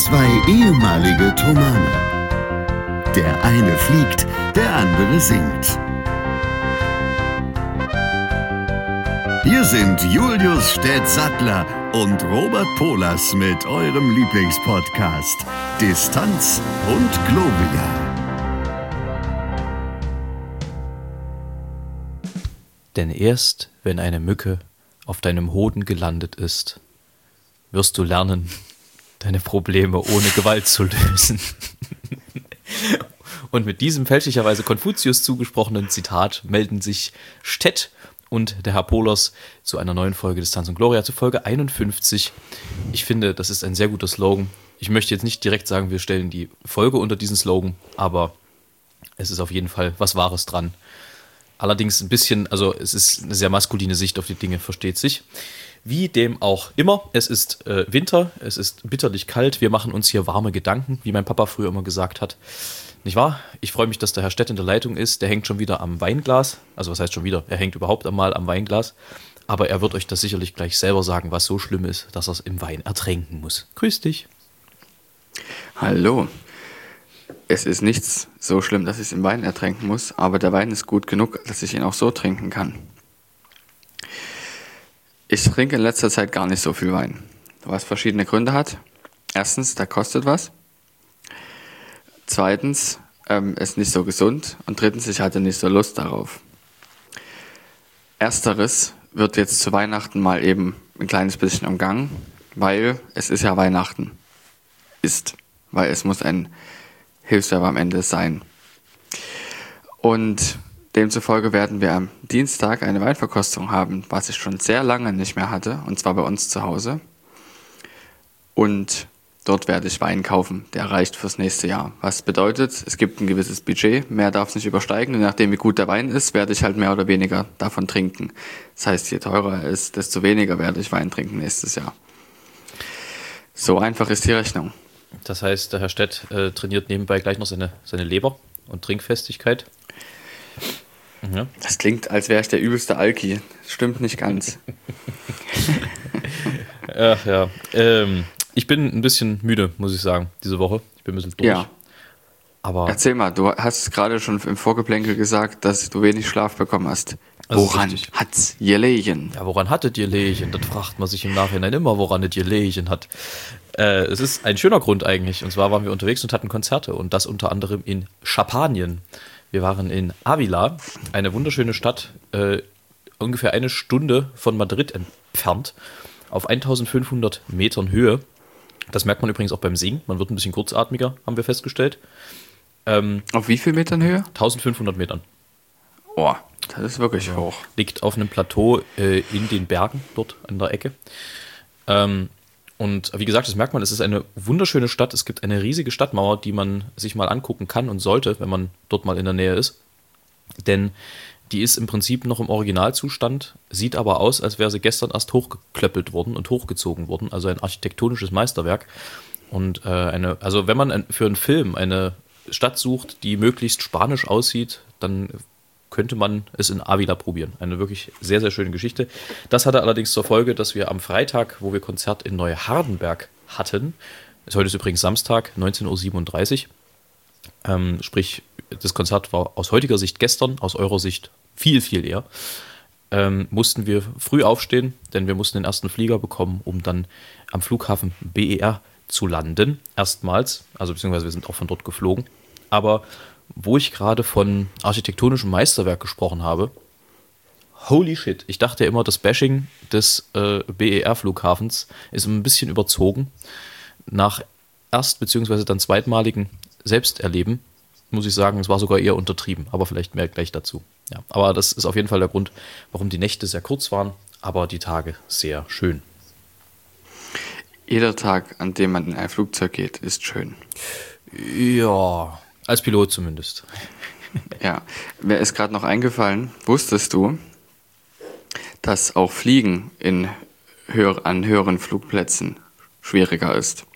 Zwei ehemalige Tomane. Der eine fliegt, der andere singt. Hier sind Julius Städtsattler und Robert Polas mit eurem Lieblingspodcast Distanz und Globia. Denn erst, wenn eine Mücke auf deinem Hoden gelandet ist, wirst du lernen, deine Probleme ohne Gewalt zu lösen. Und mit diesem fälschlicherweise Konfuzius zugesprochenen Zitat melden sich Städt und der Herr Polas zu einer neuen Folge Distanz und Gloria, zu Folge 51. Ich finde, das ist ein sehr guter Slogan. Ich möchte jetzt nicht direkt sagen, wir stellen die Folge unter diesen Slogan, aber es ist auf jeden Fall was Wahres dran. Allerdings ein bisschen, also es ist eine sehr maskuline Sicht auf die Dinge, versteht sich. Wie dem auch immer, es ist Winter, es ist bitterlich kalt, wir machen uns hier warme Gedanken, wie mein Papa früher immer gesagt hat. Nicht wahr? Ich freue mich, dass der Herr Städt in der Leitung ist, der hängt schon wieder am Weinglas, also was heißt schon wieder, er hängt überhaupt einmal am Weinglas, aber er wird euch das sicherlich gleich selber sagen, was so schlimm ist, dass er es im Wein ertränken muss. Grüß dich. Hallo. Es ist nichts so schlimm, dass ich es im Wein ertränken muss, aber der Wein ist gut genug, dass ich ihn auch so trinken kann. Ich trinke in letzter Zeit gar nicht so viel Wein, was verschiedene Gründe hat. Erstens, der kostet was. Zweitens, ist nicht so gesund. Und drittens, ich hatte nicht so Lust darauf. Ersteres wird jetzt zu Weihnachten mal eben ein kleines bisschen umgangen, weil es ist ja Weihnachten. Weil es muss ein Hilfsverb am Ende sein. Und demzufolge werden wir am Dienstag eine Weinverkostung haben, was ich schon sehr lange nicht mehr hatte, und zwar bei uns zu Hause. Und dort werde ich Wein kaufen, der reicht fürs nächste Jahr. Was bedeutet, es gibt ein gewisses Budget, mehr darf es nicht übersteigen, und nachdem wie gut der Wein ist, werde ich halt mehr oder weniger davon trinken. Das heißt, je teurer er ist, desto weniger werde ich Wein trinken nächstes Jahr. So einfach ist die Rechnung. Das heißt, der Herr Städt trainiert nebenbei gleich noch seine Leber und Trinkfestigkeit. Ja. Das klingt, als wäre ich der übelste Alki. Stimmt nicht ganz. Ach ja. Ich bin ein bisschen müde, muss ich sagen, diese Woche. Ich bin ein bisschen durch. Ja. Aber erzähl mal, du hast gerade schon im Vorgeplänkel gesagt, dass du wenig Schlaf bekommen hast. Woran hat's gelegen? Ja, woran hattet ihr gelegen? Das fragt man sich im Nachhinein immer, woran es gelegen hat. Es ist ein schöner Grund eigentlich. Und zwar waren wir unterwegs und hatten Konzerte. Und das unter anderem in Spanien. Wir waren in Ávila, eine wunderschöne Stadt, ungefähr eine Stunde von Madrid entfernt, auf 1500 Metern Höhe. Das merkt man übrigens auch beim Singen. Man wird ein bisschen kurzatmiger, haben wir festgestellt. Auf wie viel Metern Höhe? 1500 Metern. Oh, das ist wirklich hoch. Liegt auf einem Plateau in den Bergen, dort an der Ecke. Und wie gesagt, das merkt man, es ist eine wunderschöne Stadt. Es gibt eine riesige Stadtmauer, die man sich mal angucken kann und sollte, wenn man dort mal in der Nähe ist. Denn die ist im Prinzip noch im Originalzustand, sieht aber aus, als wäre sie gestern erst hochgeklöppelt worden und hochgezogen worden. Also ein architektonisches Meisterwerk. Und also wenn man für einen Film eine Stadt sucht, die möglichst spanisch aussieht, dann könnte man es in Ávila probieren. Eine wirklich sehr, sehr schöne Geschichte. Das hatte allerdings zur Folge, dass wir am Freitag, wo wir Konzert in Neuhardenberg hatten, heute ist übrigens Samstag, 19.37 Uhr, sprich, das Konzert war aus heutiger Sicht gestern, aus eurer Sicht viel, viel eher, mussten wir früh aufstehen, denn wir mussten den ersten Flieger bekommen, um dann am Flughafen BER zu landen, erstmals, also beziehungsweise wir sind auch von dort geflogen, aber wo ich gerade von architektonischem Meisterwerk gesprochen habe, holy shit, ich dachte immer, das Bashing des BER-Flughafens ist ein bisschen überzogen. Nach beziehungsweise dann zweitmaligen Selbsterleben, muss ich sagen, es war sogar eher untertrieben, aber vielleicht mehr gleich dazu. Ja, aber das ist auf jeden Fall der Grund, warum die Nächte sehr kurz waren, aber die Tage sehr schön. Jeder Tag, an dem man in ein Flugzeug geht, ist schön. Ja, als Pilot zumindest. Ja, mir ist gerade noch eingefallen, wusstest du, dass auch Fliegen an höheren Flugplätzen schwieriger ist?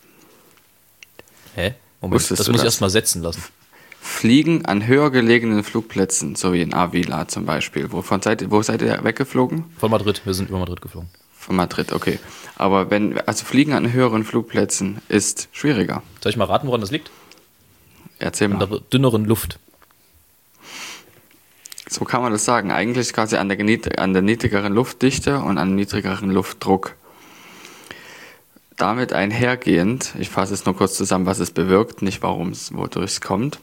Hä? Moment, das muss ich erst mal setzen lassen. Fliegen an höher gelegenen Flugplätzen, so wie in Ávila zum Beispiel. Wo seid ihr weggeflogen? Von Madrid, wir sind über Madrid geflogen. Von Madrid, okay. Aber also Fliegen an höheren Flugplätzen ist schwieriger. Soll ich mal raten, woran das liegt? Erzähl An mal. der dünneren Luft. So kann man das sagen. Eigentlich quasi an der niedrigeren Luftdichte und an niedrigeren Luftdruck. Damit einhergehend, ich fasse es nur kurz zusammen, was es bewirkt, nicht wodurch es kommt,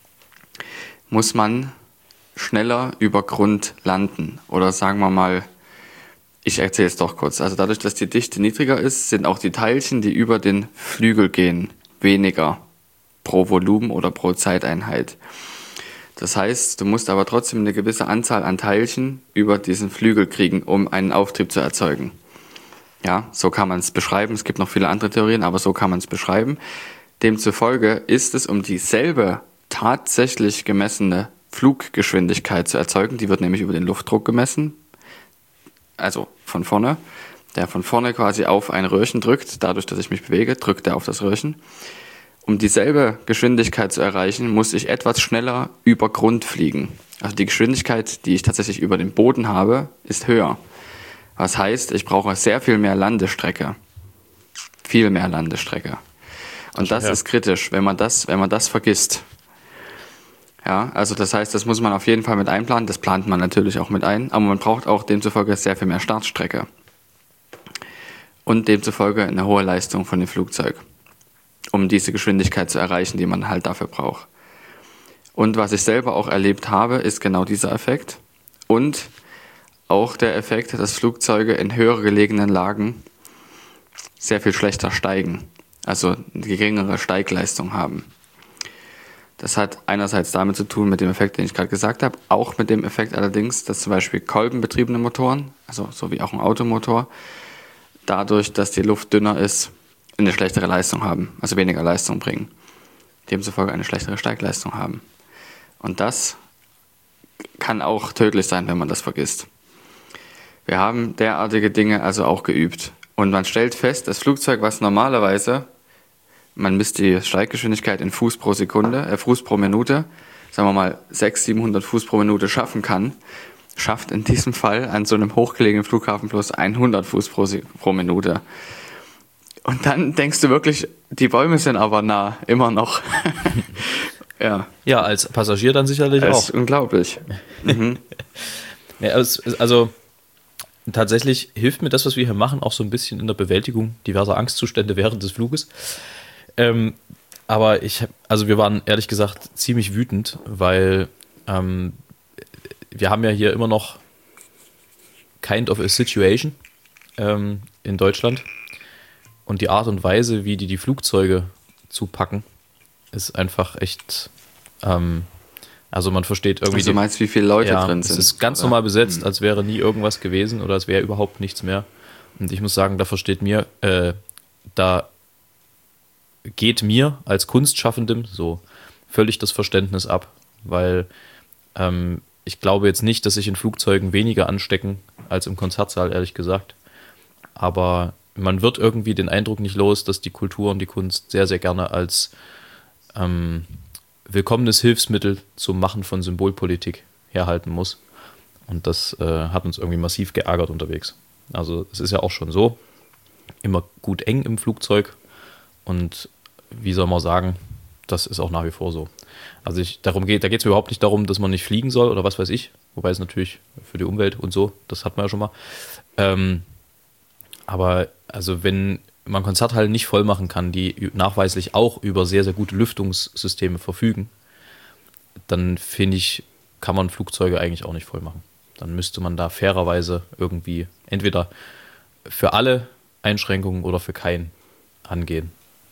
muss man schneller über Grund landen. Oder sagen wir mal, ich erzähle es doch kurz. Also dadurch, dass die Dichte niedriger ist, sind auch die Teilchen, die über den Flügel gehen, weniger pro Volumen oder pro Zeiteinheit. Das heißt, du musst aber trotzdem eine gewisse Anzahl an Teilchen über diesen Flügel kriegen, um einen Auftrieb zu erzeugen. Ja, so kann man es beschreiben. Es gibt noch viele andere Theorien, aber so kann man es beschreiben. Demzufolge ist es, um dieselbe tatsächlich gemessene Fluggeschwindigkeit zu erzeugen, die wird nämlich über den Luftdruck gemessen, also von vorne, der von vorne quasi auf ein Röhrchen drückt, dadurch, dass ich mich bewege, drückt er auf das Röhrchen. Um dieselbe Geschwindigkeit zu erreichen, muss ich etwas schneller über Grund fliegen. Also die Geschwindigkeit, die ich tatsächlich über den Boden habe, ist höher. Was heißt, ich brauche sehr viel mehr Landestrecke. Viel mehr Landestrecke. Und das ist kritisch, wenn man das vergisst. Ja, also das heißt, das muss man auf jeden Fall mit einplanen. Das plant man natürlich auch mit ein. Aber man braucht auch demzufolge sehr viel mehr Startstrecke. Und demzufolge eine hohe Leistung von dem Flugzeug, um diese Geschwindigkeit zu erreichen, die man halt dafür braucht. Und was ich selber auch erlebt habe, ist genau dieser Effekt. Und auch der Effekt, dass Flugzeuge in höher gelegenen Lagen sehr viel schlechter steigen, also eine geringere Steigleistung haben. Das hat einerseits damit zu tun mit dem Effekt, den ich gerade gesagt habe, auch mit dem Effekt allerdings, dass zum Beispiel kolbenbetriebene Motoren, also so wie auch ein Automotor, dadurch, dass die Luft dünner ist, eine schlechtere Leistung haben, also weniger Leistung bringen. Demzufolge eine schlechtere Steigleistung haben. Und das kann auch tödlich sein, wenn man das vergisst. Wir haben derartige Dinge also auch geübt. Und man stellt fest, das Flugzeug, was normalerweise, man misst die Steiggeschwindigkeit in Fuß pro Sekunde, Fuß pro Minute, sagen wir mal 600, 700 Fuß pro Minute schaffen kann, schafft in diesem Fall an so einem hochgelegenen Flughafen bloß 100 Fuß pro Minute. Und dann denkst du wirklich, die Bäume sind aber nah, immer noch. Ja. Ja, als Passagier dann sicherlich Das auch. ist unglaublich. Mhm. Ja, also tatsächlich hilft mir das, was wir hier machen, auch so ein bisschen in der Bewältigung diverser Angstzustände während des Fluges. Aber wir waren ehrlich gesagt ziemlich wütend, weil wir haben ja hier immer noch kind of a situation in Deutschland. Und die Art und Weise, wie die Flugzeuge zupacken, ist einfach echt, also man versteht irgendwie... Also du meinst, wie viele Leute drin sind? Es ist ganz normal besetzt, als wäre nie irgendwas gewesen oder es wäre überhaupt nichts mehr. Und ich muss sagen, da geht mir als Kunstschaffendem so völlig das Verständnis ab, weil ich glaube jetzt nicht, dass sich in Flugzeugen weniger anstecken als im Konzertsaal, ehrlich gesagt. Aber man wird irgendwie den Eindruck nicht los, dass die Kultur und die Kunst sehr, sehr gerne als willkommenes Hilfsmittel zum Machen von Symbolpolitik herhalten muss. Und das hat uns irgendwie massiv geärgert unterwegs. Also es ist ja auch schon so, immer gut eng im Flugzeug und wie soll man sagen, das ist auch nach wie vor so. Also da geht es mir überhaupt nicht darum, dass man nicht fliegen soll oder was weiß ich, wobei es natürlich für die Umwelt und so, das hat man ja schon mal. Aber also wenn man Konzerthallen nicht voll machen kann, die nachweislich auch über sehr, sehr gute Lüftungssysteme verfügen, dann finde ich, kann man Flugzeuge eigentlich auch nicht voll machen. Dann müsste man da fairerweise irgendwie entweder für alle Einschränkungen oder für keinen angehen.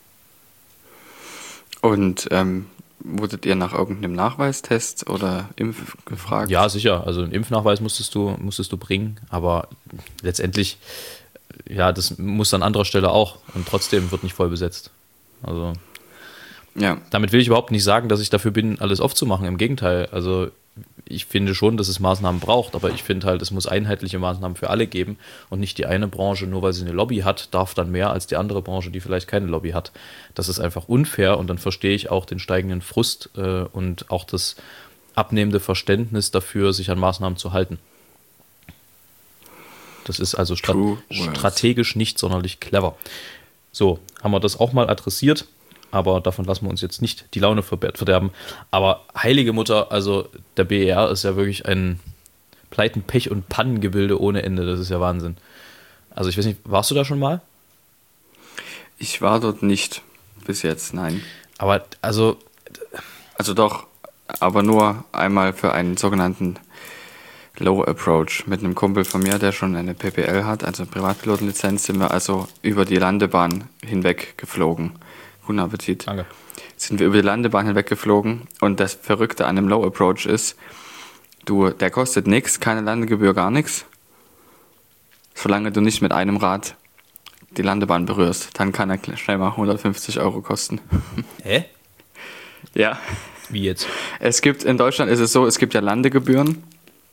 Und wurdet ihr nach irgendeinem Nachweistest oder Impf gefragt? Ja, sicher. Also einen Impfnachweis musstest du bringen, aber letztendlich, ja, das muss an anderer Stelle auch und trotzdem wird nicht voll besetzt. Also ja. Damit will ich überhaupt nicht sagen, dass ich dafür bin, alles aufzumachen. Im Gegenteil. Also ich finde schon, dass es Maßnahmen braucht, aber ich finde halt, es muss einheitliche Maßnahmen für alle geben und nicht die eine Branche, nur weil sie eine Lobby hat, darf dann mehr als die andere Branche, die vielleicht keine Lobby hat. Das ist einfach unfair und dann verstehe ich auch den steigenden Frust und auch das abnehmende Verständnis dafür, sich an Maßnahmen zu halten. Das ist also True words. strategisch nicht sonderlich clever. So, haben wir das auch mal adressiert, aber davon lassen wir uns jetzt nicht die Laune verderben. Aber heilige Mutter, also der BER ist ja wirklich ein Pleiten-, Pech- und Pannengebilde ohne Ende. Das ist ja Wahnsinn. Also ich weiß nicht, warst du da schon mal? Ich war dort nicht bis jetzt, nein. Aber also Also doch, aber nur einmal für einen sogenannten Low Approach. Mit einem Kumpel von mir, der schon eine PPL hat, also Privatpilotenlizenz, sind wir also über die Landebahn hinweg geflogen. Guten Appetit. danke. Sind wir über die Landebahn hinweg geflogen und das Verrückte an einem Low Approach ist, der kostet nichts, keine Landegebühr, gar nichts. Solange du nicht mit einem Rad die Landebahn berührst, dann kann er schnell mal 150 € kosten. Hä? Ja. Wie jetzt? In Deutschland ist es so, es gibt ja Landegebühren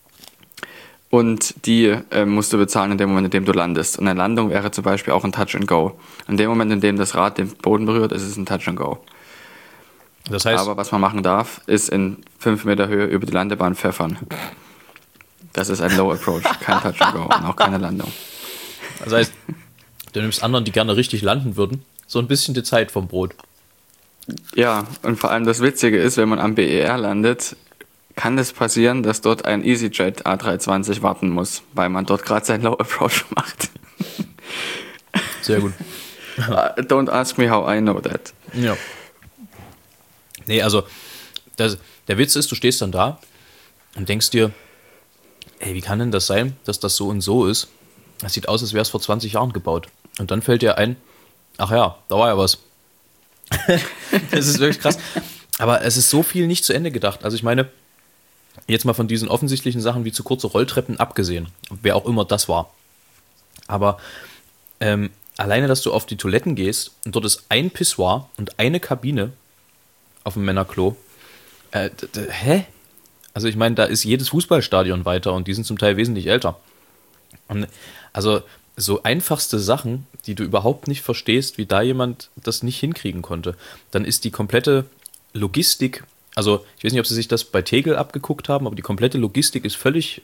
und die musst du bezahlen in dem Moment, in dem du landest. Und eine Landung wäre zum Beispiel auch ein Touch and Go. In dem Moment, in dem das Rad den Boden berührt, ist es ein Touch and Go. Das heißt, Aber was man machen darf, ist in 5 Meter Höhe über die Landebahn pfeffern. Das ist ein Low Approach, kein Touch and Go und auch keine Landung. das heißt, du nimmst anderen, die gerne richtig landen würden, so ein bisschen die Zeit vom Brot. Ja, und vor allem das Witzige ist, wenn man am BER landet, kann es passieren, dass dort ein EasyJet A320 warten muss, weil man dort gerade seinen Low Approach macht. Sehr gut. Don't ask me how I know that. Ja. Nee, also der Witz ist, du stehst dann da und denkst dir, ey, wie kann denn das sein, dass das so und so ist? Das sieht aus, als wäre es vor 20 Jahren gebaut. Und dann fällt dir ein, ach ja, da war ja was. Das ist wirklich krass. Aber es ist so viel nicht zu Ende gedacht. Also ich meine, jetzt mal von diesen offensichtlichen Sachen wie zu kurze Rolltreppen abgesehen, wer auch immer das war. Aber alleine, dass du auf die Toiletten gehst und dort ist ein Pissoir und eine Kabine auf dem Männerklo. Hä? Also ich meine, da ist jedes Fußballstadion weiter und die sind zum Teil wesentlich älter. Und also so einfachste Sachen, die du überhaupt nicht verstehst, wie da jemand das nicht hinkriegen konnte. Dann ist die komplette Logistik, also ich weiß nicht, ob sie sich das bei Tegel abgeguckt haben, aber die komplette Logistik ist völlig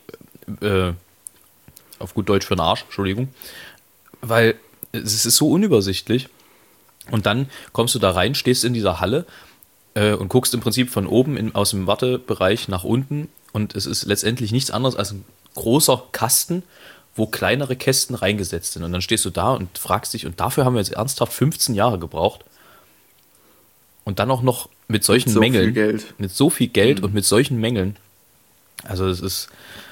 auf gut Deutsch für den Arsch, Entschuldigung, weil es ist so unübersichtlich. Und dann kommst du da rein, stehst in dieser Halle und guckst im Prinzip von oben aus dem Wartebereich nach unten und es ist letztendlich nichts anderes als ein großer Kasten, wo kleinere Kästen reingesetzt sind. Und dann stehst du da und fragst dich, und dafür haben wir jetzt ernsthaft 15 Jahre gebraucht. Und dann auch noch mit solchen so Mängeln. Viel Geld. Mit so viel Geld und mit solchen Mängeln. Also es ist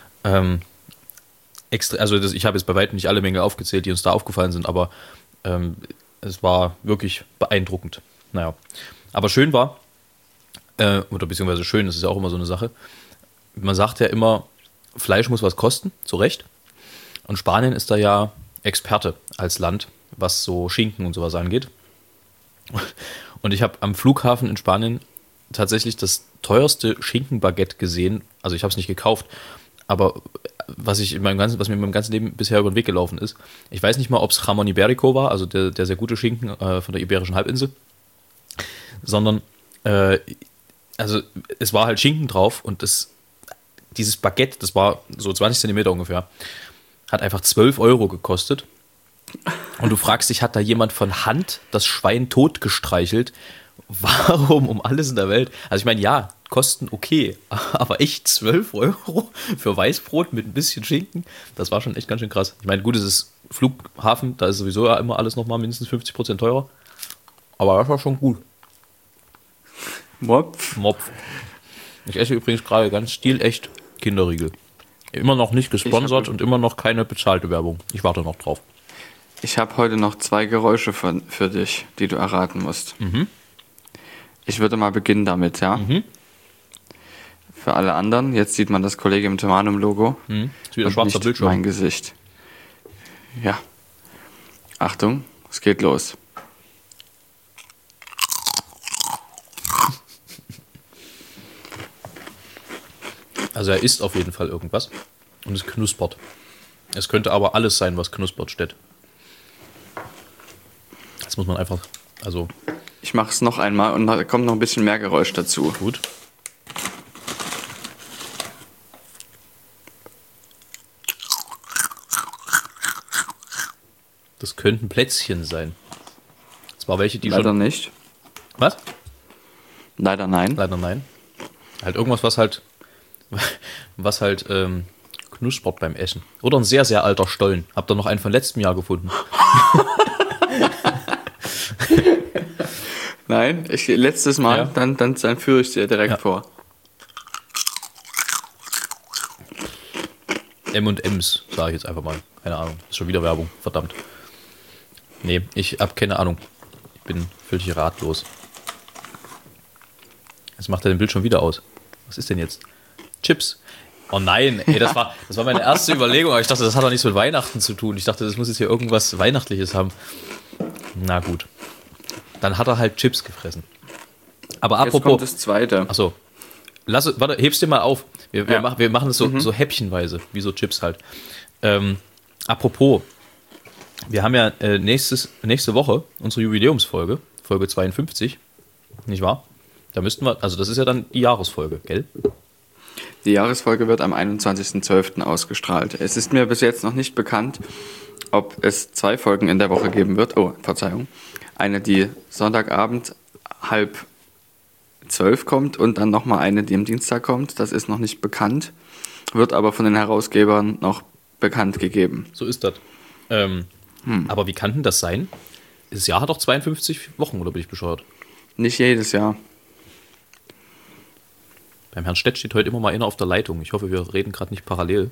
extra, also ich habe jetzt bei weitem nicht alle Mängel aufgezählt, die uns da aufgefallen sind, aber es war wirklich beeindruckend. Naja. Aber schön war, oder beziehungsweise schön, das ist ja auch immer so eine Sache, man sagt ja immer, Fleisch muss was kosten, zu Recht. Und Spanien ist da ja Experte als Land, was so Schinken und sowas angeht. Und ich habe am Flughafen in Spanien tatsächlich das teuerste Schinkenbaguette gesehen. Also ich habe es nicht gekauft, aber was mir in meinem ganzen Leben bisher über den Weg gelaufen ist. Ich weiß nicht mal, ob es Jamón Ibérico war, also der sehr gute Schinken von der Iberischen Halbinsel, sondern also es war halt Schinken drauf und dieses Baguette, das war so 20 Zentimeter ungefähr, hat einfach 12 € gekostet. Und du fragst dich, hat da jemand von Hand das Schwein tot gestreichelt? Warum um alles in der Welt? Also ich meine, ja, Kosten okay, aber echt 12 € für Weißbrot mit ein bisschen Schinken? Das war schon echt ganz schön krass. Ich meine, gut, es ist Flughafen, da ist sowieso ja immer alles nochmal mindestens 50% teurer. Aber das war schon gut. Mopf. Ich esse übrigens gerade ganz stilecht Kinderriegel. Immer noch nicht gesponsert und immer noch keine bezahlte Werbung. Ich warte noch drauf. Ich habe heute noch 2 Geräusche für dich, die du erraten musst. Mhm. Ich würde mal beginnen damit, ja? Mhm. Für alle anderen, jetzt sieht man das Collegium Thomanum-Logo. Mhm. Ist wieder und schwarzer nicht Bildschirm. mein Gesicht. Ja. Achtung, es geht los. Also er isst auf jeden Fall irgendwas und es knuspert. Es könnte aber alles sein, was knuspert, steht. Das muss man einfach, also... Ich mache es noch einmal und da kommt noch ein bisschen mehr Geräusch dazu. Gut. Das könnten Plätzchen sein. Zwar welche, die Leider schon... nicht. Was? Leider nein. Leider nein. Halt irgendwas, was halt knuspert beim Essen. Oder ein sehr, sehr alter Stollen. Habt ihr noch einen von letztem Jahr gefunden? Nein, letztes Mal, Ja. dann führe ich dir direkt Ja. vor. M&M's, sage ich jetzt einfach mal. Keine Ahnung. Ist schon wieder Werbung. Verdammt. Nee, ich habe keine Ahnung. Ich bin völlig ratlos. Jetzt macht er den Bild schon wieder aus. Was ist denn jetzt? Chips. Oh nein, ey, das war meine erste Überlegung, aber ich dachte, das hat doch nichts mit Weihnachten zu tun. Ich dachte, das muss jetzt hier irgendwas Weihnachtliches haben. Na gut. Dann hat er halt Chips gefressen. Aber Jetzt apropos... kommt das zweite. Achso. Warte, heb's dir mal auf. Wir Ja. machen es so häppchenweise, wie so Chips halt. Apropos, wir haben ja nächste Woche unsere Jubiläumsfolge, Folge 52, nicht wahr? Da müssten wir, also das ist ja dann die Jahresfolge, gell? Die Jahresfolge wird am 21.12. ausgestrahlt. Es ist mir bis jetzt noch nicht bekannt, ob es 2 Folgen in der Woche geben wird. Oh, Verzeihung. Eine, die Sonntagabend 11:30 kommt und dann nochmal eine, die am Dienstag kommt. Das ist noch nicht bekannt, wird aber von den Herausgebern noch bekannt gegeben. So ist das. Aber wie kann denn das sein? Das Jahr hat doch 52 Wochen, oder bin ich bescheuert? Nicht jedes Jahr. Beim Herrn Stett steht heute immer mal einer auf der Leitung. Ich hoffe, wir reden gerade nicht parallel.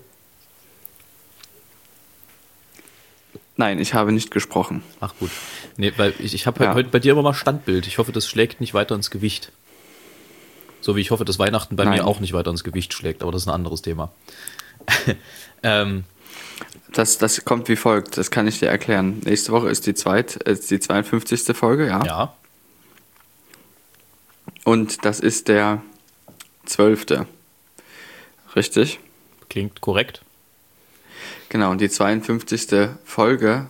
Nein, ich habe nicht gesprochen. Ach gut. Nee, weil ich habe Ja. heute bei dir immer mal Standbild. Ich hoffe, das schlägt nicht weiter ins Gewicht. So wie ich hoffe, dass Weihnachten bei Nein. mir auch nicht weiter ins Gewicht schlägt, aber das ist ein anderes Thema. Das kommt wie folgt, das kann ich dir erklären. Nächste Woche ist die 52. Folge, ja. Ja, Und das ist der 12. Richtig? klingt korrekt. Genau, und die 52. Folge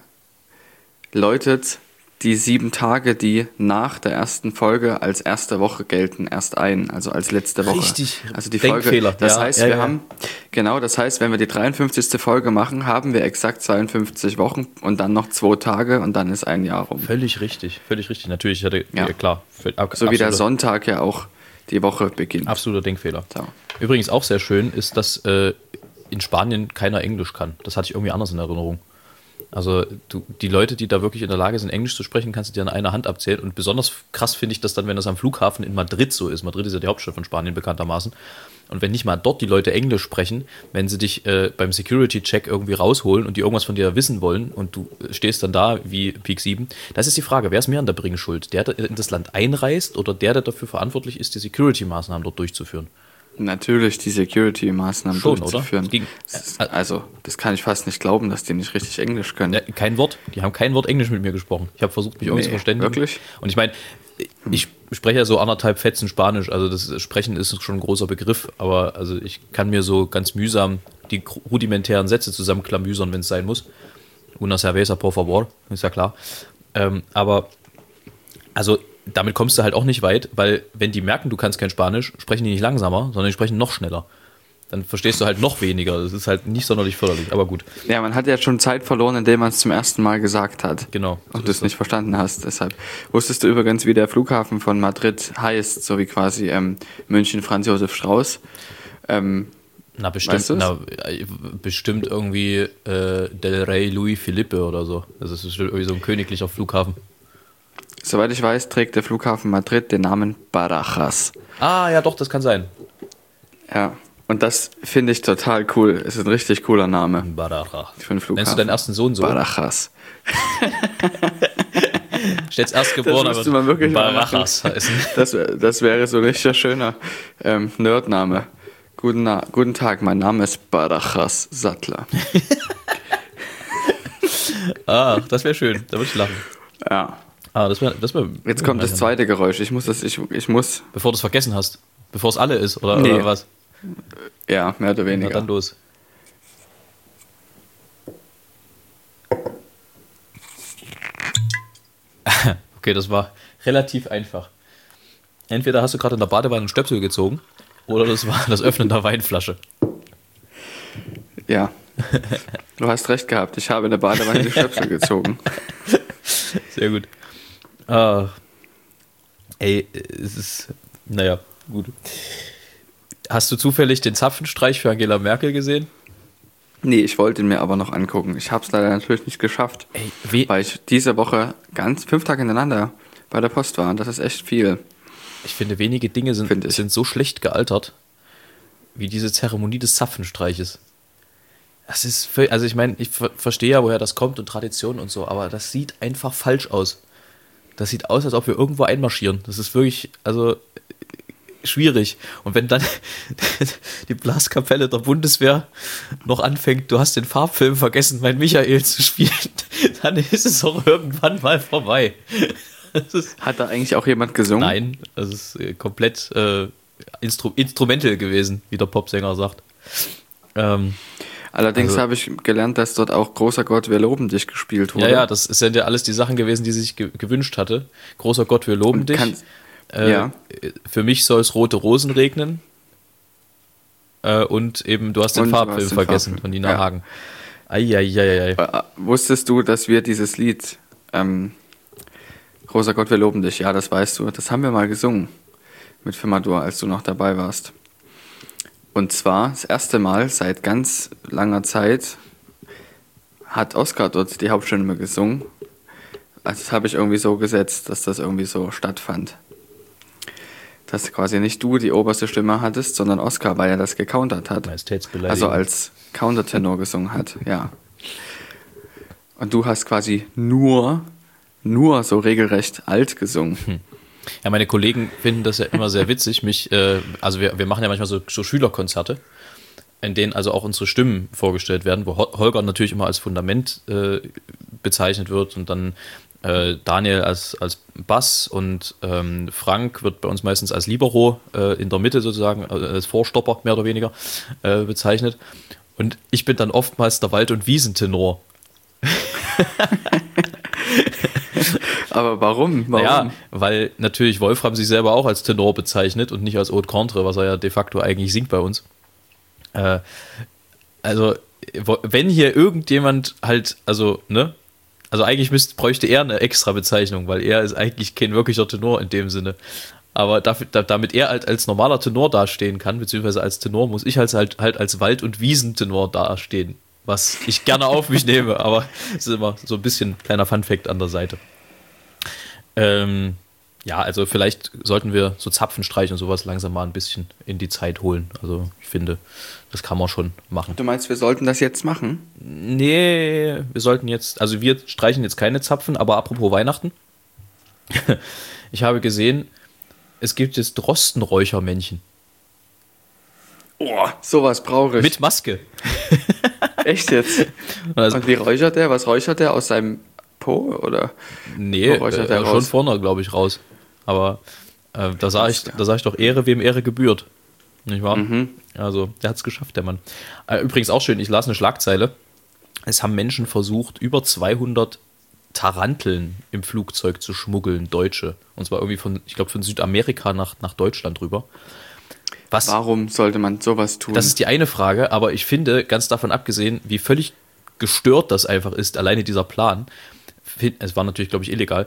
läutet die 7 Tage, die nach der ersten Folge als erste Woche gelten, erst ein, also als letzte Woche. Richtig, Also die Denkfehler. Folge, das Ja, heißt, ja, wir ja. haben, genau, das heißt, wenn wir die 53. Folge machen, haben wir exakt 52 Wochen und dann noch 2 Tage und dann ist ein Jahr rum. Völlig richtig, völlig richtig. Natürlich, ich hatte, Ja. klar. So wie der Sonntag ja auch die Woche beginnt. Absoluter Denkfehler. So. Übrigens auch sehr schön ist, dass in Spanien keiner Englisch kann. Das hatte ich irgendwie anders in Erinnerung. Also die Leute, die da wirklich in der Lage sind, Englisch zu sprechen, kannst du dir an einer Hand abzählen. Und besonders krass finde ich das dann, wenn das am Flughafen in Madrid so ist. Madrid ist ja die Hauptstadt von Spanien bekanntermaßen. Und wenn nicht mal dort die Leute Englisch sprechen, wenn sie dich beim Security-Check irgendwie rausholen und die irgendwas von dir wissen wollen und du stehst dann da wie Peak 7, das ist die Frage, wer ist mehr an der Bringschuld? Der in das Land einreist oder der dafür verantwortlich ist, die Security-Maßnahmen dort durchzuführen? Natürlich die Security-Maßnahmen Schon, durchzuführen. oder? Also, das kann ich fast nicht glauben, dass die nicht richtig Englisch können. Ja, kein Wort. Die haben kein Wort Englisch mit mir gesprochen. Ich habe versucht, mich irgendwie zu verständigen. Wirklich? Und ich meine, ich spreche ja so 1,5 Fetzen Spanisch. Also das Sprechen ist schon ein großer Begriff. Aber also ich kann mir so ganz mühsam die rudimentären Sätze zusammenklamüsern, wenn es sein muss. Una cerveza, por favor. Ist ja klar. Aber also damit kommst du halt auch nicht weit, weil wenn die merken, du kannst kein Spanisch, sprechen die nicht langsamer, sondern die sprechen noch schneller. Dann verstehst du halt noch weniger. Das ist halt nicht sonderlich förderlich, aber gut. Ja, man hat ja schon Zeit verloren, indem man es zum ersten Mal gesagt hat. Genau. Und du es nicht verstanden hast. Deshalb wusstest du übrigens, wie der Flughafen von Madrid heißt, so wie quasi München Franz Josef Strauß. Na, bestimmt, Weißt du's? bestimmt irgendwie Del Rey Louis Philippe oder so. Das ist bestimmt irgendwie so ein königlicher Flughafen. Soweit ich weiß, trägt der Flughafen Madrid den Namen Barajas. Ah, ja doch, das kann sein. Ja, und das finde ich total cool. Es ist ein richtig cooler Name Baraja. für einen Flughafen. Nennst du deinen ersten Sohn so? Barajas. Steht's erst geboren, Das müsste man wirklich mal Barajas heißen. Das wäre so ein richtig schöner Nerdname. Guten Tag, mein Name ist Barajas Sattler. Ah, das wäre schön. Da würde ich lachen. Ja. Ah, das wär Jetzt kommt das zweite Geräusch. Ich muss. Bevor du es vergessen hast. Bevor es alle ist, oder, Nee. oder was? Ja, mehr oder Na weniger. dann los. Okay, das war relativ einfach. Entweder hast du gerade in der Badewanne einen Stöpsel gezogen oder das war das Öffnen der Weinflasche. Ja. Du hast recht gehabt, ich habe in der Badewanne die Stöpsel gezogen. Sehr gut. Es ist, naja, gut. Hast du zufällig den Zapfenstreich für Angela Merkel gesehen? Nee, ich wollte ihn mir aber noch angucken. Ich habe es leider natürlich nicht geschafft, weil ich diese Woche 5 Tage hintereinander bei der Post war. Und das ist echt viel. Ich finde, wenige Dinge sind so schlecht gealtert, wie diese Zeremonie des Zapfenstreiches. Das ist, also ich meine, ich verstehe ja, woher das kommt und Tradition und so, aber das sieht einfach falsch aus. Das sieht aus, als ob wir irgendwo einmarschieren. Das ist wirklich, also schwierig. Und wenn dann die Blaskapelle der Bundeswehr noch anfängt, du hast den Farbfilm vergessen, mein Michael zu spielen, dann ist es auch irgendwann mal vorbei. Hat da eigentlich auch jemand gesungen? Nein, das ist komplett instrumental gewesen, wie der Popsänger sagt. Allerdings habe ich gelernt, dass dort auch Großer Gott, wir loben dich gespielt wurde. Ja, das sind ja alles die Sachen gewesen, die sie sich gewünscht hatte. Großer Gott, wir loben dich. Für mich soll es rote Rosen regnen. Und eben, du hast den Farbfilm vergessen von Nina Hagen. Eieieiei. Wusstest du, dass wir dieses Lied Großer Gott, wir loben dich, ja, das weißt du, das haben wir mal gesungen mit Firmadur, als du noch dabei warst. Und zwar das erste Mal seit ganz langer Zeit hat Oskar dort die Hauptstimme gesungen. Also das habe ich irgendwie so gesetzt, dass das irgendwie so stattfand. Dass quasi nicht du die oberste Stimme hattest, sondern Oskar, weil er das gecountert hat. Also als Countertenor gesungen hat, ja. Und du hast quasi nur so regelrecht alt gesungen. Ja, meine Kollegen finden das ja immer sehr witzig. Also wir machen ja manchmal so Schülerkonzerte, in denen also auch unsere Stimmen vorgestellt werden, wo Holger natürlich immer als Fundament bezeichnet wird und dann Daniel als Bass und Frank wird bei uns meistens als Libero in der Mitte sozusagen, als Vorstopper mehr oder weniger bezeichnet. Und ich bin dann oftmals der Wald- und Wiesentenor. Aber warum? Ja, weil natürlich Wolfram sich selber auch als Tenor bezeichnet und nicht als Haute Contre, was er ja de facto eigentlich singt bei uns. Also, wenn hier irgendjemand halt, also eigentlich bräuchte er eine extra Bezeichnung, weil er ist eigentlich kein wirklicher Tenor in dem Sinne. Aber damit er halt als normaler Tenor dastehen kann, beziehungsweise als Tenor, muss ich halt als Wald- und Wiesentenor dastehen. Was ich gerne auf mich nehme, aber es ist immer so ein bisschen kleiner Funfact an der Seite. Ja, also vielleicht sollten wir so Zapfenstreich und sowas langsam mal ein bisschen in die Zeit holen. Also ich finde, das kann man schon machen. Du meinst, wir sollten das jetzt machen? Nee, wir streichen jetzt keine Zapfen, aber apropos Weihnachten. Ich habe gesehen, es gibt jetzt Drostenräuchermännchen. Oh, sowas brauche ich. Mit Maske. Echt jetzt? Und wie räuchert der? Was räuchert der aus seinem Po? Oder nee, schon vorne, glaube ich, raus. Aber da sah ich doch Ehre, wem Ehre gebührt. Nicht wahr? Mhm. Also, der hat es geschafft, der Mann. Übrigens auch schön, ich las eine Schlagzeile. Es haben Menschen versucht, über 200 Taranteln im Flugzeug zu schmuggeln, Deutsche. Und zwar irgendwie von Südamerika nach Deutschland rüber. Warum sollte man sowas tun? Das ist die eine Frage, aber ich finde, ganz davon abgesehen, wie völlig gestört das einfach ist, alleine dieser Plan, es war natürlich, glaube ich, illegal,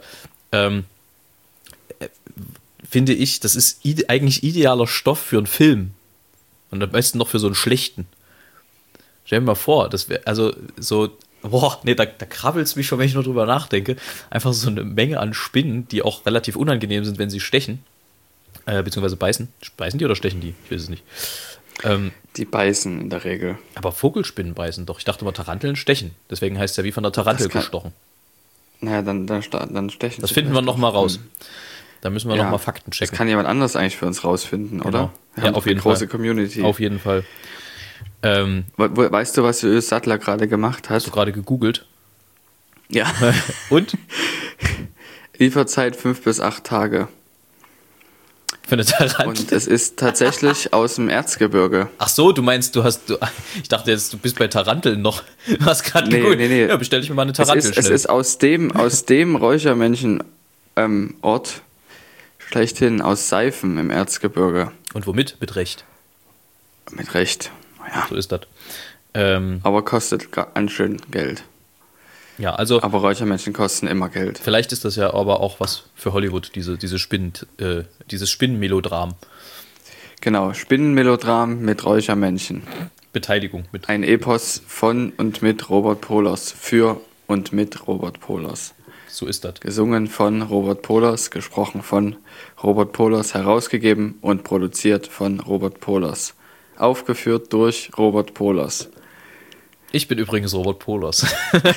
finde ich, das ist eigentlich idealer Stoff für einen Film. Und am besten noch für so einen schlechten. Stell dir mal vor, das wäre, also so, da krabbelt es mich schon, wenn ich nur drüber nachdenke. Einfach so eine Menge an Spinnen, die auch relativ unangenehm sind, wenn sie stechen. Beziehungsweise beißen. Beißen die oder stechen die? Ich weiß es nicht. Die beißen in der Regel. Aber Vogelspinnen beißen doch. Ich dachte immer, Taranteln stechen. Deswegen heißt es ja wie von der Tarantel gestochen. Naja, dann stechen. Das finden wir nochmal raus. Da müssen wir nochmal Fakten checken. Das kann jemand anders eigentlich für uns rausfinden, genau. Oder? Wir haben auf jeden Fall. Große Community. Auf jeden Fall. Weißt du, was Jörg Sattler gerade gemacht hat? Hast du gerade gegoogelt? Ja. Und? Lieferzeit 5 bis 8 Tage. Für eine Tarantel. Und es ist tatsächlich aus dem Erzgebirge. Ach so, du meinst, ich dachte jetzt, du bist bei Taranteln noch. Du hast gerade gegoogelt. Nee. Ja, bestell ich mir mal eine Tarantel Es ist aus dem Räuchermännchen-Ort schlechthin aus Seifen im Erzgebirge. Und womit? Mit Recht. Mit Recht, ja. So ist das. Aber kostet ganz schön Geld. Ja, also Aber Räuchermännchen kosten immer Geld. vielleicht ist das ja aber auch was für Hollywood, dieses Spinnenmelodram. Genau, Spinnenmelodram mit Räuchermännchen. Beteiligung mit. Ein Epos von und mit Robert Polos. Für und mit Robert Polos. So ist das. Gesungen von Robert Polos, gesprochen von Robert Polos, herausgegeben und produziert von Robert Polos. Aufgeführt durch Robert Polos. Ich bin übrigens Robert Polos.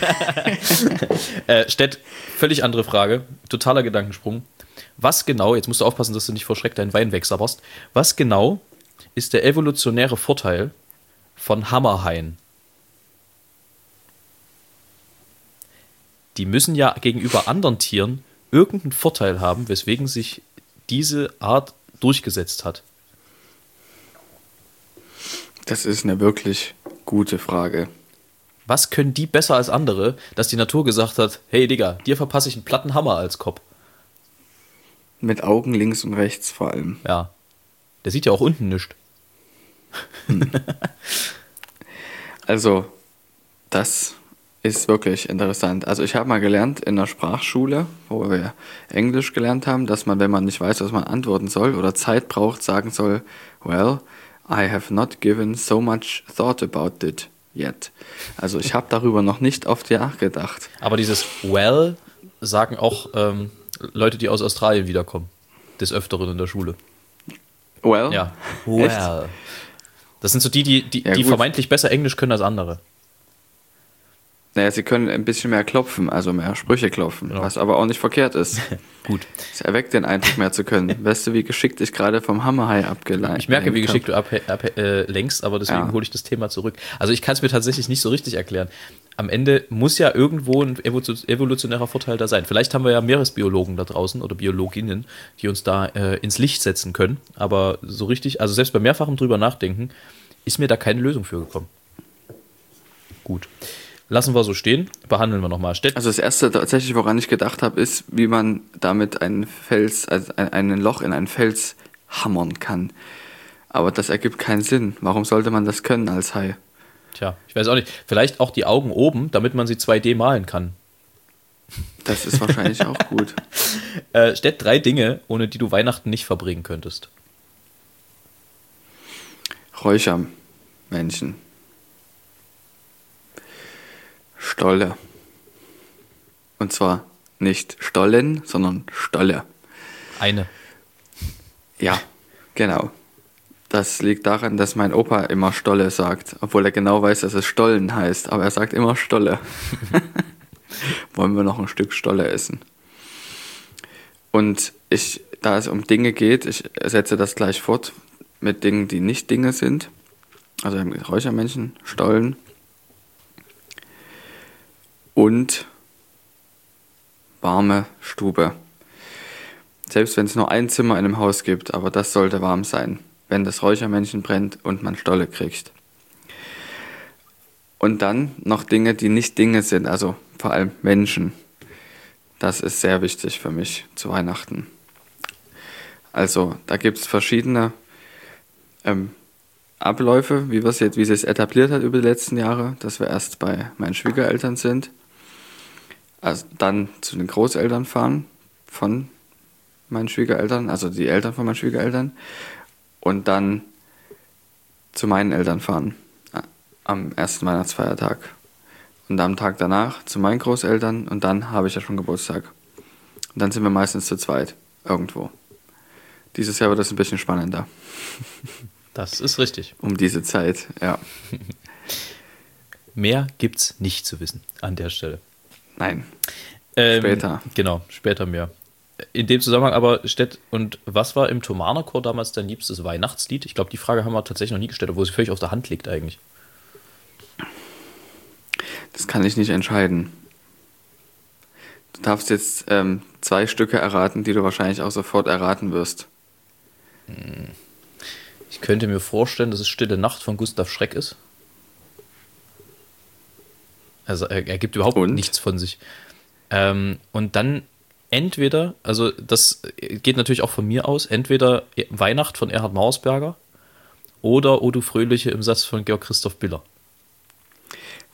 Stett, völlig andere Frage. Totaler Gedankensprung. Was genau, jetzt musst du aufpassen, dass du nicht vor Schreck deinen Wein wegsabberst. Was genau ist der evolutionäre Vorteil von Hammerhaien? Die müssen ja gegenüber anderen Tieren irgendeinen Vorteil haben, weswegen sich diese Art durchgesetzt hat. Das ist eine wirklich gute Frage. Was können die besser als andere, dass die Natur gesagt hat, hey Digga, dir verpasse ich einen platten Hammer als Kopf. Mit Augen links und rechts vor allem. Ja, der sieht ja auch unten nichts. Also, das ist wirklich interessant. Also ich habe mal gelernt in der Sprachschule, wo wir Englisch gelernt haben, dass man, wenn man nicht weiß, was man antworten soll oder Zeit braucht, sagen soll, well, I have not given so much thought about it yet. Also ich habe darüber noch nicht oft nachgedacht. Aber dieses well sagen auch Leute, die aus Australien wiederkommen. Des Öfteren in der Schule. Well? Ja. Echt? Well. Das sind so die Ja, gut. vermeintlich besser Englisch können als andere. Naja, sie können ein bisschen mehr klopfen, also mehr Sprüche klopfen, Genau. was aber auch nicht verkehrt ist. Gut. Es erweckt den Eindruck, mehr zu können. Weißt du, wie geschickt ich gerade vom Hammerhai abgeleitet Ich merke, wie geschickt du ablenkst, aber deswegen hole ich das Thema zurück. Also ich kann es mir tatsächlich nicht so richtig erklären. Am Ende muss ja irgendwo ein evolutionärer Vorteil da sein. Vielleicht haben wir ja Meeresbiologen da draußen oder Biologinnen, die uns da ins Licht setzen können. Aber so richtig, also selbst bei mehrfachem drüber nachdenken, ist mir da keine Lösung für gekommen. Gut. Lassen wir so stehen, behandeln wir nochmal. Also das erste tatsächlich, woran ich gedacht habe, ist, wie man damit einen Fels, also ein Loch in einen Fels hammern kann. Aber das ergibt keinen Sinn. Warum sollte man das können als Hai? Tja, ich weiß auch nicht. Vielleicht auch die Augen oben, damit man sie 2D malen kann. Das ist wahrscheinlich auch gut. Stett 3 Dinge, ohne die du Weihnachten nicht verbringen könntest. Räuchermännchen. Stolle. Und zwar nicht Stollen, sondern Stolle. Eine. Ja, genau. Das liegt daran, dass mein Opa immer Stolle sagt, obwohl er genau weiß, dass es Stollen heißt, aber er sagt immer Stolle. Wollen wir noch ein Stück Stolle essen? Und da es um Dinge geht, ich setze das gleich fort mit Dingen, die nicht Dinge sind. Also Räuchermännchen, Stollen und warme Stube. Selbst wenn es nur ein Zimmer in einem Haus gibt, aber das sollte warm sein, wenn das Räuchermännchen brennt und man Stolle kriegt. Und dann noch Dinge, die nicht Dinge sind, also vor allem Menschen. Das ist sehr wichtig für mich zu Weihnachten. Also da gibt es verschiedene Abläufe, wie es etabliert hat über die letzten Jahre, dass wir erst bei meinen Schwiegereltern sind, also dann zu den Großeltern fahren von meinen Schwiegereltern, also die Eltern von meinen Schwiegereltern, und dann zu meinen Eltern fahren am ersten Weihnachtsfeiertag. Und am Tag danach zu meinen Großeltern und dann habe ich ja schon Geburtstag. Und dann sind wir meistens zu zweit irgendwo. Dieses Jahr wird das ein bisschen spannender. Das ist richtig. Um diese Zeit, ja. Mehr gibt's nicht zu wissen an der Stelle. Nein. Später. Genau, später mehr. In dem Zusammenhang aber, Stett, und was war im Thomanerchor damals dein liebstes Weihnachtslied? Ich glaube, die Frage haben wir tatsächlich noch nie gestellt, obwohl sie völlig auf der Hand liegt eigentlich. Das kann ich nicht entscheiden. Du darfst jetzt 2 Stücke erraten, die du wahrscheinlich auch sofort erraten wirst. Ich könnte mir vorstellen, dass es Stille Nacht von Gustav Schreck ist. Also er gibt überhaupt nichts von sich. Und dann entweder, also das geht natürlich auch von mir aus, entweder Weihnacht von Erhard Mauersberger oder O du Fröhliche im Satz von Georg Christoph Biller.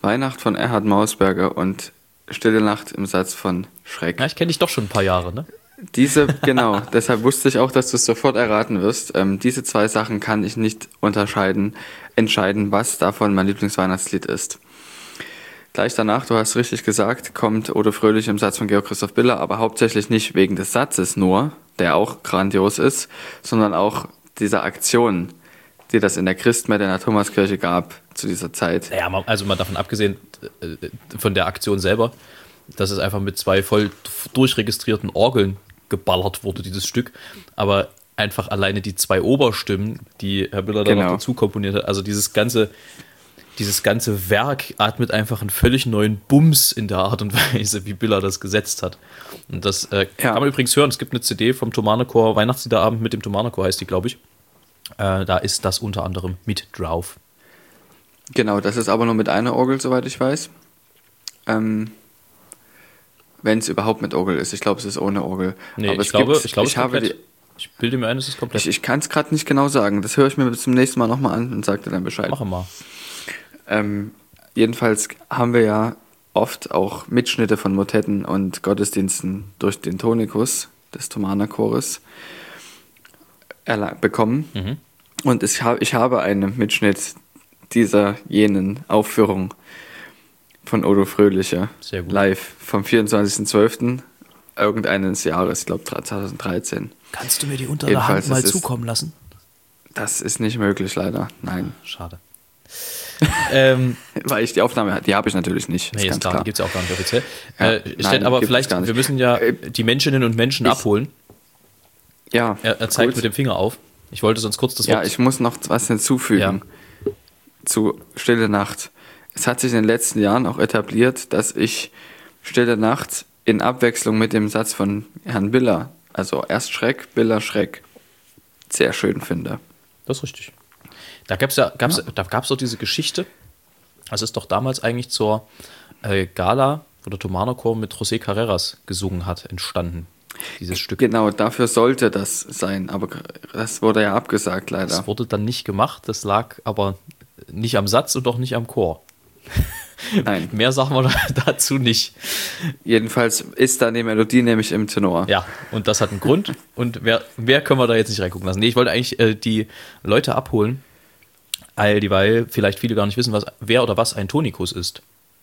Weihnacht von Erhard Mausberger und Stille Nacht im Satz von Schreck. Ja, ich kenne dich doch schon ein paar Jahre, ne? Genau, deshalb wusste ich auch, dass du es sofort erraten wirst. Diese zwei Sachen kann ich nicht entscheiden, was davon mein Lieblingsweihnachtslied ist. Gleich danach, du hast richtig gesagt, kommt Odo Fröhlich im Satz von Georg Christoph Biller, aber hauptsächlich nicht wegen des Satzes nur, der auch grandios ist, sondern auch dieser Aktion, die das in der Christmette in der Thomaskirche gab zu dieser Zeit. Ja, also mal davon abgesehen von der Aktion selber, dass es einfach mit 2 voll durchregistrierten Orgeln geballert wurde, dieses Stück, aber einfach alleine die 2 Oberstimmen, die Herr Biller da noch dazu komponiert hat, also dieses ganze Werk atmet einfach einen völlig neuen Bums in der Art und Weise, wie Biller das gesetzt hat. Und das kann man übrigens hören. Es gibt eine CD vom Thomaner Chor, Weihnachtsliederabend mit dem Thomaner Chor heißt die, glaube ich. Da ist das unter anderem mit drauf. Genau, das ist aber nur mit einer Orgel, soweit ich weiß. Wenn es überhaupt mit Orgel ist. Ich glaube, es ist ohne Orgel. Nee, aber ich glaube, es ist komplett. Ich bilde mir ein, es ist komplett. Ich kann es gerade nicht genau sagen. Das höre ich mir bis zum nächsten Mal nochmal an und sage dir dann Bescheid. Mach mal. Jedenfalls haben wir ja oft auch Mitschnitte von Motetten und Gottesdiensten durch den Tonikus des Thomaner Chores bekommen. Mhm. Und ich habe einen Mitschnitt dieser jenen Aufführung von Odo Fröhlicher Sehr gut. live vom 24.12. irgendeines Jahres, ich glaube 2013. Kannst du mir die unter der Hand mal zukommen lassen? Das ist nicht möglich, leider. Nein. Schade. Weil ich die Aufnahme, die habe ich natürlich nicht. Nee, ist klar, die gibt es ja auch gar nicht offiziell. Nein, aber vielleicht, wir müssen ja die Menschinnen und Menschen abholen. Ja. Er zeigt mit dem Finger auf. Ich wollte sonst kurz das Wort... Ja, ich muss noch was hinzufügen zu Stille Nacht. Es hat sich in den letzten Jahren auch etabliert, dass ich Stille Nacht in Abwechslung mit dem Satz von Herrn Biller, also erst Schreck, Biller, Schreck, sehr schön finde. Das ist richtig. Da gab's doch diese Geschichte, das ist doch damals eigentlich zur Gala, wo der Thomaner Chor mit José Carreras gesungen hat, entstanden, dieses Stück. Genau, dafür sollte das sein, aber das wurde ja abgesagt leider. Das wurde dann nicht gemacht, das lag aber nicht am Satz und auch nicht am Chor. Nein. Mehr sagen wir dazu nicht. Jedenfalls ist da die Melodie nämlich im Tenor. Ja, und das hat einen Grund. Und wer können wir da jetzt nicht reingucken lassen? Nee, ich wollte eigentlich die Leute abholen, weil vielleicht viele gar nicht wissen, wer oder was ein Tonikus ist.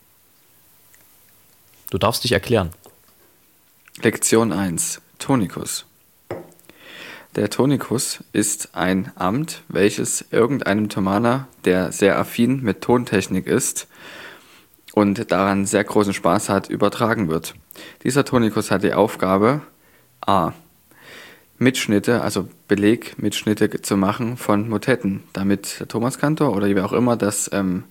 Du darfst dich erklären. Lektion 1. Tonikus. Der Tonikus ist ein Amt, welches irgendeinem Thomaner, der sehr affin mit Tontechnik ist und daran sehr großen Spaß hat, übertragen wird. Dieser Tonikus hat die Aufgabe, a. Mitschnitte, also Belegmitschnitte zu machen von Motetten, damit der Thomaskantor oder wer auch immer das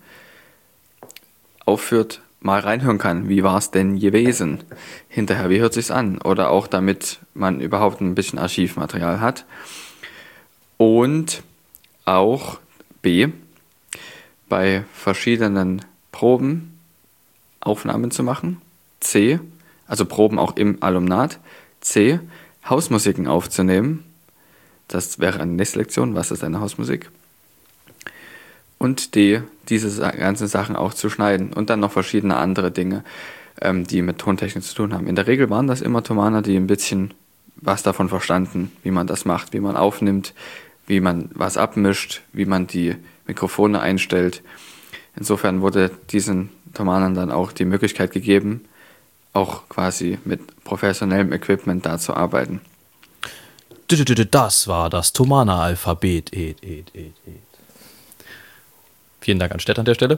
aufführt, mal reinhören kann, wie war es denn gewesen? Hinterher, wie hört sich's an? Oder auch damit man überhaupt ein bisschen Archivmaterial hat. Und auch B, bei verschiedenen Proben Aufnahmen zu machen. C, also Proben auch im Alumnat. C, Hausmusiken aufzunehmen. Das wäre eine nächste Lektion. Was ist eine Hausmusik? Und D, diese ganzen Sachen auch zu schneiden. Und dann noch verschiedene andere Dinge, die mit Tontechnik zu tun haben. In der Regel waren das immer Thomaner, die ein bisschen was davon verstanden, wie man das macht, wie man aufnimmt, wie man was abmischt, wie man die Mikrofone einstellt. Insofern wurde diesen Thomanern dann auch die Möglichkeit gegeben, auch quasi mit professionellem Equipment da zu arbeiten. Das war das Thomaner-Alphabet. Vielen Dank an Stett an der Stelle.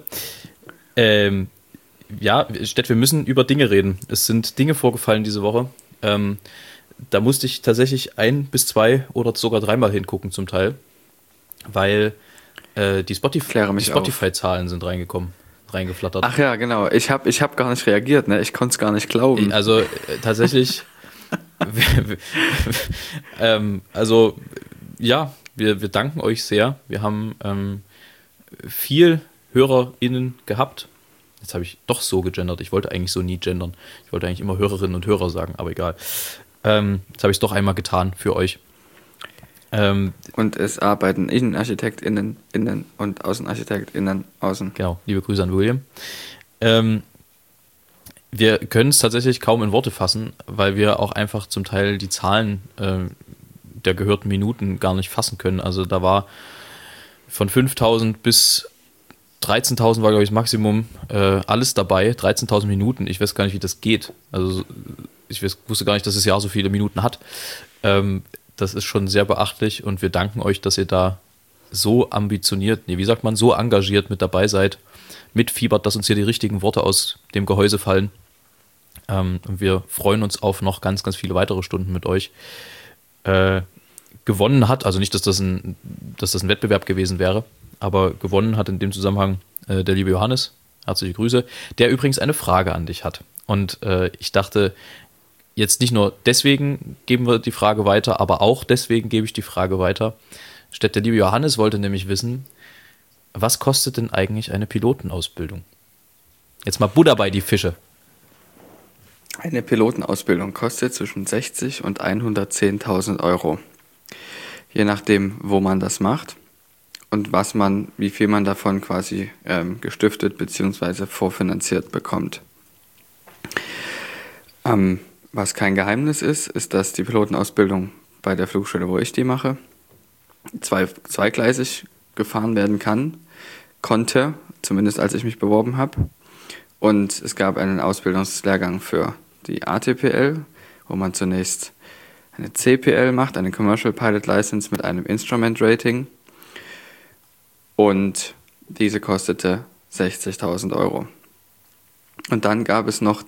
Ja, Stett, wir müssen über Dinge reden. Es sind Dinge vorgefallen diese Woche. Da musste ich tatsächlich 1 bis 2 oder sogar 3-mal hingucken zum Teil, weil die Spotify-Zahlen sind reingeflattert. Ach ja, genau. Ich hab gar nicht reagiert, ne? Ich konnte es gar nicht glauben. Also tatsächlich, wir danken euch sehr. Wir haben viel HörerInnen gehabt. Jetzt habe ich doch so gegendert. Ich wollte eigentlich so nie gendern. Ich wollte eigentlich immer Hörerinnen und Hörer sagen, aber egal. Jetzt habe ich es doch einmal getan für euch. Und es arbeiten InnenarchitektInnen, Innen- und AußenarchitektInnen außen. Genau, liebe Grüße an William. Wir können es tatsächlich kaum in Worte fassen, weil wir auch einfach zum Teil die Zahlen der gehörten Minuten gar nicht fassen können. Also da war von 5.000 bis 13.000 war, glaube ich, das Maximum, alles dabei, 13.000 Minuten. Ich weiß gar nicht, wie das geht. Also wusste gar nicht, dass das Jahr so viele Minuten hat. Das ist schon sehr beachtlich und wir danken euch, dass ihr da so ambitioniert, so engagiert mit dabei seid, mitfiebert, dass uns hier die richtigen Worte aus dem Gehäuse fallen. Und wir freuen uns auf noch ganz, ganz viele weitere Stunden mit euch. Gewonnen hat, also nicht, dass das ein Wettbewerb gewesen wäre, aber gewonnen hat in dem Zusammenhang der liebe Johannes, herzliche Grüße, der übrigens eine Frage an dich hat. Und ich dachte, jetzt nicht nur deswegen geben wir die Frage weiter, aber auch deswegen gebe ich die Frage weiter. Der liebe Johannes wollte nämlich wissen, was kostet denn eigentlich eine Pilotenausbildung? Jetzt mal Butter bei die Fische. Eine Pilotenausbildung kostet zwischen 60 und 110.000 Euro. Je nachdem, wo man das macht und wie viel man davon quasi gestiftet bzw. vorfinanziert bekommt. Was kein Geheimnis ist, dass die Pilotenausbildung bei der Flugschule, wo ich die mache, zweigleisig gefahren werden konnte, zumindest als ich mich beworben habe. Und es gab einen Ausbildungslehrgang für die ATPL, wo man zunächst eine CPL macht, eine Commercial Pilot License mit einem Instrument Rating. Und diese kostete 60.000 Euro. Und dann gab es noch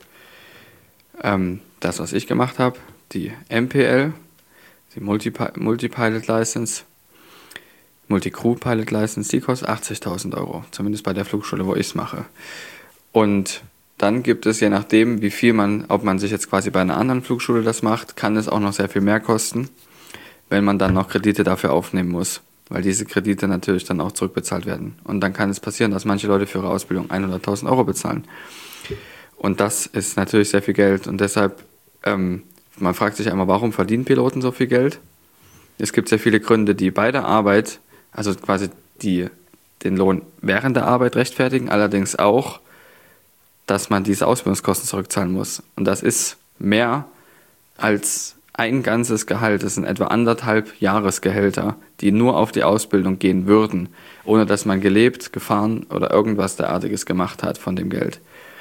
das, was ich gemacht habe, die MPL, die Multi-Pilot License, Multi-Crew Pilot License, die kostet 80.000 Euro, zumindest bei der Flugschule, wo ich es mache. Und dann gibt es, je nachdem, ob man sich jetzt quasi bei einer anderen Flugschule das macht, kann es auch noch sehr viel mehr kosten, wenn man dann noch Kredite dafür aufnehmen muss, weil diese Kredite natürlich dann auch zurückbezahlt werden. Und dann kann es passieren, dass manche Leute für ihre Ausbildung 100.000 Euro bezahlen. Und das ist natürlich sehr viel Geld und deshalb, man fragt sich einmal, warum verdienen Piloten so viel Geld? Es gibt sehr viele Gründe, die bei der Arbeit, also quasi den Lohn während der Arbeit rechtfertigen, allerdings auch, dass man diese Ausbildungskosten zurückzahlen muss. Und das ist mehr als ein ganzes Gehalt. Das sind etwa 1,5 Jahresgehälter, die nur auf die Ausbildung gehen würden, ohne dass man gelebt, gefahren oder irgendwas derartiges gemacht hat von dem Geld.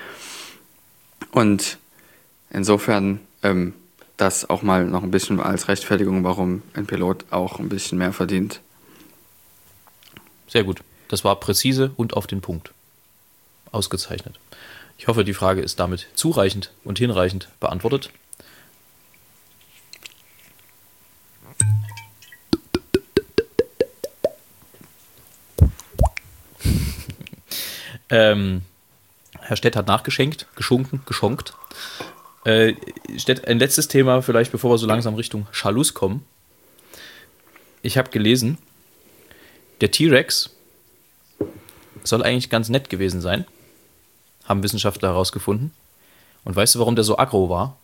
Und insofern das auch mal noch ein bisschen als Rechtfertigung, warum ein Pilot auch ein bisschen mehr verdient. Sehr gut. Das war präzise und auf den Punkt. Ausgezeichnet. Ich hoffe, die Frage ist damit zureichend und hinreichend beantwortet. Herr Stett hat nachgeschenkt, geschonkt. Stett, ein letztes Thema vielleicht, bevor wir so langsam Richtung Schalus kommen. Ich habe gelesen, der T-Rex soll eigentlich ganz nett gewesen sein. Haben Wissenschaftler herausgefunden. Und weißt du, warum der so aggro war?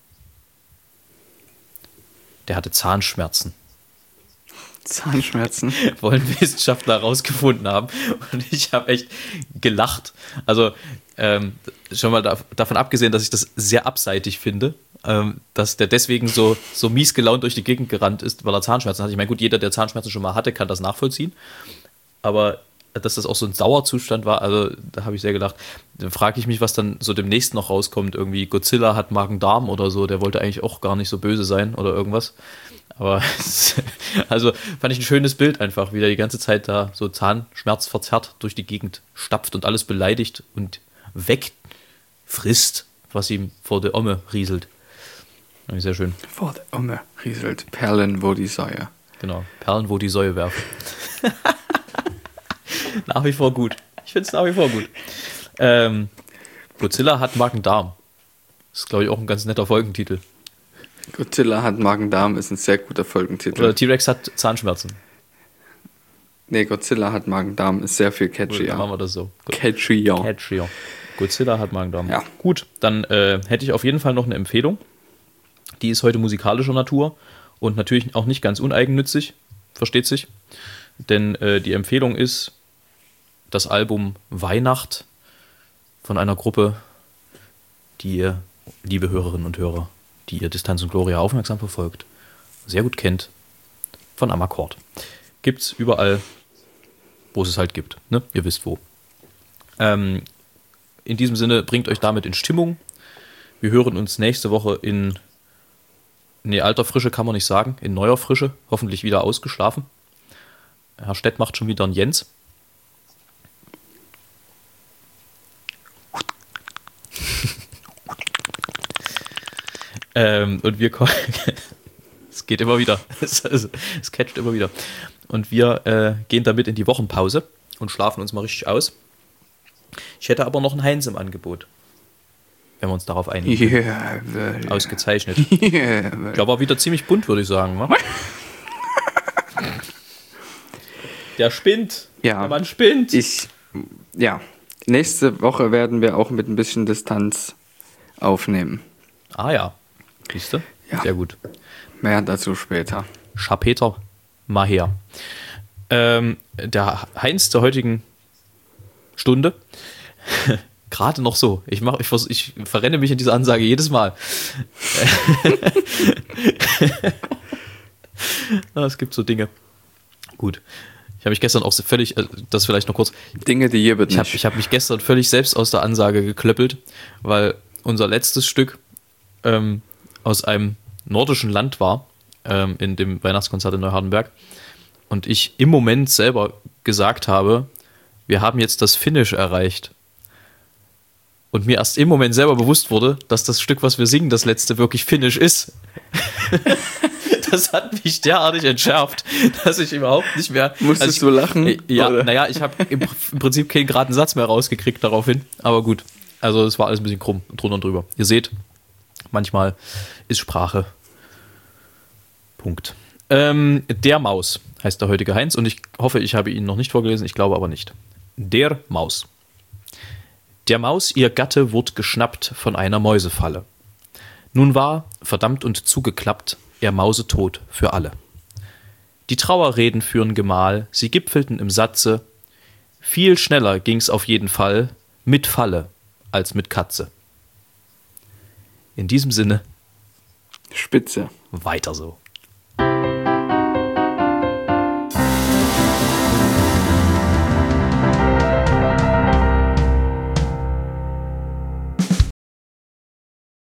Der hatte Zahnschmerzen. Zahnschmerzen? Wollen Wissenschaftler herausgefunden haben. Und ich habe echt gelacht. Also schon mal davon abgesehen, dass ich das sehr abseitig finde, dass der deswegen so mies gelaunt durch die Gegend gerannt ist, weil er Zahnschmerzen hat. Ich meine, gut, jeder, der Zahnschmerzen schon mal hatte, kann das nachvollziehen. Aber dass das auch so ein Dauerzustand war, also da habe ich sehr gedacht. Dann frage ich mich, was dann so demnächst noch rauskommt. Irgendwie Godzilla hat Magen-Darm oder so. Der wollte eigentlich auch gar nicht so böse sein oder irgendwas. Aber also fand ich ein schönes Bild einfach, wie der die ganze Zeit da so zahnschmerzverzerrt durch die Gegend stapft und alles beleidigt und wegfrisst, was ihm vor der Omme rieselt. Fand ich sehr schön. Vor der Omme rieselt. Perlen, wo die Säue. Genau, Perlen, wo die Säue werfen. Nach wie vor gut. Ich finde es nach wie vor gut. Godzilla hat Magen-Darm. Das ist, glaube ich, auch ein ganz netter Folgentitel. Godzilla hat Magen-Darm ist ein sehr guter Folgentitel. Oder T-Rex hat Zahnschmerzen. Nee, Godzilla hat Magen-Darm ist sehr viel catchier. Dann machen wir das so. Catchier. Godzilla hat Magen-Darm. Ja. Gut, dann hätte ich auf jeden Fall noch eine Empfehlung. Die ist heute musikalischer Natur und natürlich auch nicht ganz uneigennützig, versteht sich. Denn die Empfehlung ist das Album Weihnacht von einer Gruppe, die ihr, liebe Hörerinnen und Hörer, die ihr Distanz und Gloria aufmerksam verfolgt, sehr gut kennt, von Amakord. Gibt's überall, wo es halt gibt. Ne? Ihr wisst wo. In diesem Sinne, bringt euch damit in Stimmung. Wir hören uns nächste Woche in alter Frische kann man nicht sagen, in neuer Frische, hoffentlich wieder ausgeschlafen. Herr Stett macht schon wieder einen Jens. Und wir kommen. Es geht immer wieder. Es catcht immer wieder. Und wir gehen damit in die Wochenpause und schlafen uns mal richtig aus. Ich hätte aber noch einen Heinz im Angebot. Wenn wir uns darauf einigen. Yeah, ausgezeichnet. yeah. Der war wieder ziemlich bunt, würde ich sagen. Wa? Der spinnt. Ja. Der Mann spinnt. Nächste Woche werden wir auch mit ein bisschen Distanz aufnehmen. Ah ja. Siehst du? Ja. Sehr gut. Mehr dazu später. Schapeter, mal her. Der Heinz der heutigen Stunde. Gerade noch so. Ich verrenne mich in dieser Ansage jedes Mal. Es gibt so Dinge. Gut. Ich habe mich gestern auch völlig, das vielleicht noch kurz. Dinge, die hier wird nicht. Ich hab mich gestern völlig selbst aus der Ansage geklöppelt, weil unser letztes Stück aus einem nordischen Land war, in dem Weihnachtskonzert in Neuhardenberg. Und ich im Moment selber gesagt habe, wir haben jetzt das Finish erreicht. Und mir erst im Moment selber bewusst wurde, dass das Stück, was wir singen, das letzte wirklich Finish ist. Das hat mich derartig entschärft, dass ich überhaupt nicht mehr... Musstest du lachen? Ja, naja, ich habe im Prinzip keinen geraden Satz mehr rausgekriegt daraufhin. Aber gut, also es war alles ein bisschen krumm, drunter und drüber. Ihr seht, manchmal ist Sprache. Punkt. Der Maus heißt der heutige Heinz und ich hoffe, ich habe ihn noch nicht vorgelesen, ich glaube aber nicht. Der Maus. Der Maus, ihr Gatte, wurd geschnappt von einer Mäusefalle. Nun war, verdammt und zugeklappt, er mausetot für alle. Die Trauerreden für'n Gemahl, sie gipfelten im Satze, viel schneller ging's auf jeden Fall mit Falle als mit Katze. In diesem Sinne, Spitze. weiter so.